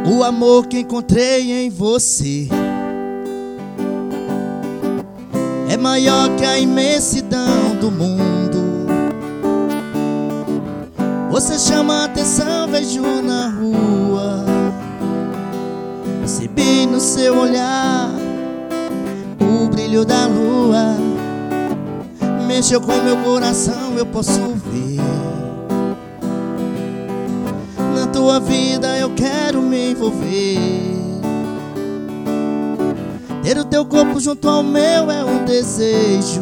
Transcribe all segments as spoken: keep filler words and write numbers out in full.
O amor que encontrei em você é maior que a imensidão do mundo. Você chama a atenção, vejo na rua. Percebi no seu olhar o brilho da lua. Mexeu com meu coração, eu posso ver. Na tua vida eu quero me envolver. Ter o teu corpo junto ao meu é um desejo.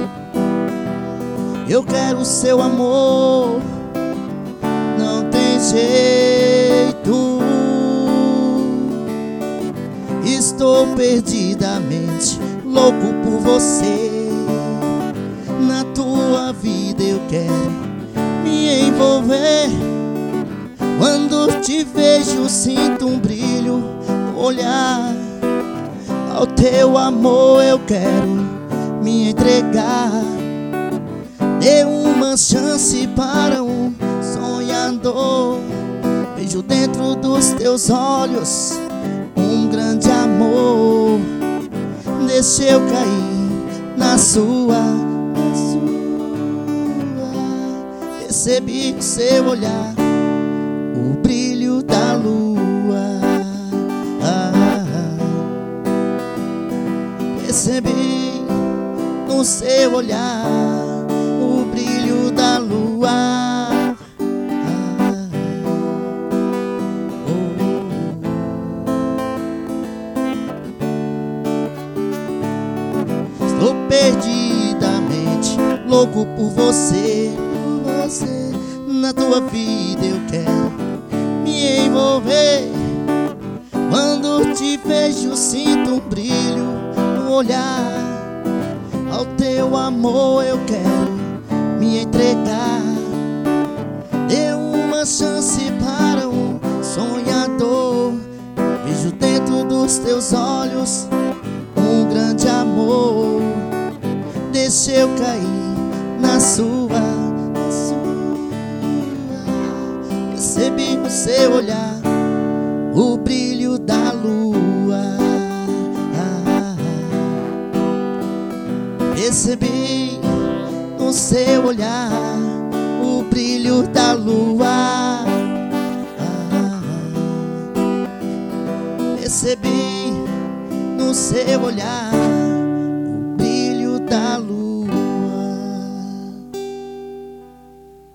Eu quero o seu amor, não tem jeito. Estou perdidamente louco por você. Na tua vida eu quero me envolver. Quando te vejo sinto um brilho no olhar. Ao teu amor eu quero me entregar. Dê uma chance para um sonhador. Vejo dentro dos teus olhos um grande amor. Deixa eu cair na sua, na sua. Percebi no seu olhar o brilho da lua. ah, ah. Percebi no seu olhar o brilho da lua. ah, oh. Estou perdidamente louco por você, por você. Na tua vida eu quero me envolver. Quando te vejo sinto um brilho no olhar. Ao teu amor eu quero me entregar. Dê uma chance para um sonhador. Vejo dentro dos teus olhos um grande amor. Deixa eu cair na sua, na sua. Percebi no seu olhar o brilho da lua. ah, ah. Percebi no seu olhar o brilho da lua. ah, ah. Percebi no seu olhar